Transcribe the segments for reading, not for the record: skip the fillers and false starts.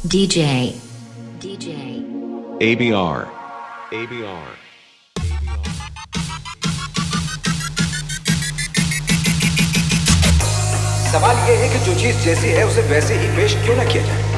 DJ ABR सवाल ये है कि जो चीज जैसी है उसे वैसे ही पेश क्यों ना किया जाए।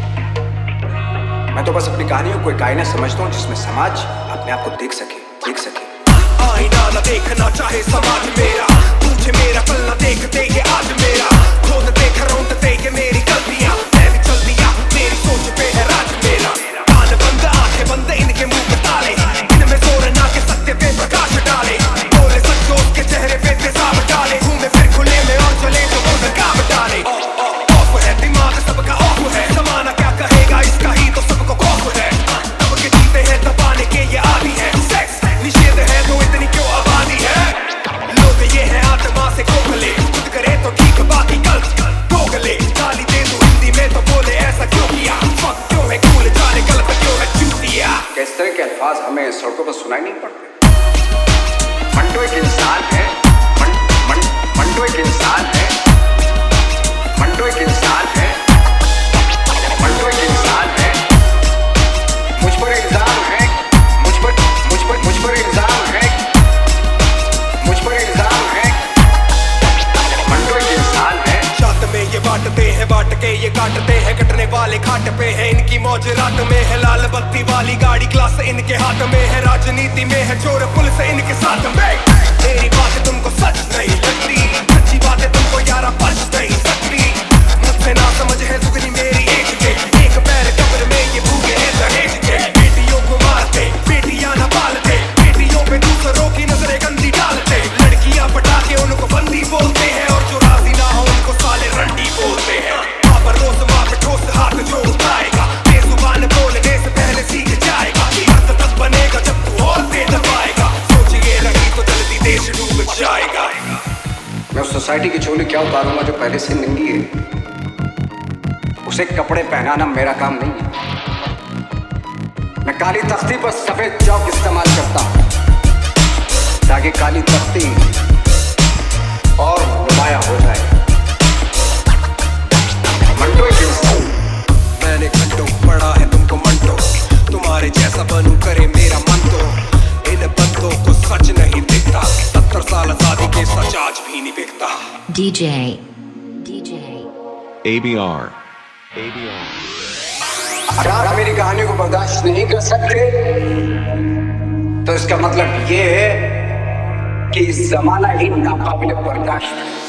मैं तो बस अपनी कहानियों को एक आईना समझता हूँ जिसमें समाज अपने आप को देख सके। आईना न देखना चाहे समाज मेरा, पूछे मेरा कल न देखते ये आज मेरा, खुद देख रौंदते ये मेरी गलतियां, मैं भी चल दिया मेरी सोच पे है राज मेरा। कान बंद आंखें बंद इनके मुंह पे ताले, इनमें जोर ना के सत्य पे प्रकाश डाले, बोले सच उसके चेहरे पे तेजाब डाले, घूमे फिर खुले में और चले तो वो नकाब डाले। ऑफ है दिमाग सबका ऑफ है, जमाना क्या कहेगा इसका ही तो सबको खौफ है, अब के जीते हैं दबाने के ये आदि है, सेक्स निषेध है तो इतनी क्यों आबादी है। लोग ये है आत्मा से खोखले, खुद करे तो ठीक बाकी गलत ठोकले, गाली दे तू हिंदी में तो बोले ऐसा क्यों किया, फक क्यों है कूल जाने गलत क्यों है चूतिया। इस तरह के अल्फाज हमें सड़कों पर सुनाई नहीं पड़ते। मंटो एक इंसान है, मंटो एक इंसान है, मंटो एक इंसान है, मंटो एक इंसान है। मुझ पर इल्जाम है, मुझ पर इल्जाम है, मुझ पर इल्जाम है। मंटो एक इंसान है। छत में ये बांटते हैं बांट के ये काटते हैं, कटने वाले खाट पे है इनकी मौज, रात में है लाल बत्ती वाली गाड़ी, क्लास इनके हाथ में है, राजनीति में है चोर पुलिस इनके साथ में। मेरी बात तुमको सच नहीं लगती, सच्ची बातें तुमको यारा पच नहीं सकती, मुझसे ना समझ है दुगनी मेरी एज के, एक पैर कब्र में ये भूखे हैं दहेज के। बेटियों को मारते बेटियां ना पालते, बेटियों पे दूसरों की नजरें गंदी डालते, लड़कियां पटा के उनको बंदी बोलते हैं, और जो राजी ना हो उनको साले रंडी बोलते हैं। वहाँ पर रोज माँ पे ठोस हाथ जो उठाएगा, बेजुबान बोलने से पहले सीख जाएगा, अर्थ तब बनेगा जब तू और दे दबाएगा, सोचिए नहीं तो जल्दी देश डूब जाएगा। मैं उस सोसाइटी की चोली क्या उतारूंगा जो पहले से नंगी है, उसे कपड़े पहनाना मेरा काम नहीं है। मैं काली तख्ती पर सफेद चौक इस्तेमाल करता हूं ताकि काली तख्ती और नुमाया हो जाए। मंटो एक इंसान। मैंने घंटों पढ़ा है तुमको मंटो, तुम्हारे जैसा बनू करे मेरा मन तो, इन बंदों को सच नहीं दिखता, 70 साल आजादी के सच आज भी नहीं बिकता। DJ ABR अगर आप मेरी कहानी को बर्दाश्त नहीं कर सकते तो इसका मतलब ये है कि इस जमाना ही नाकाबिल बर्दाश्त है।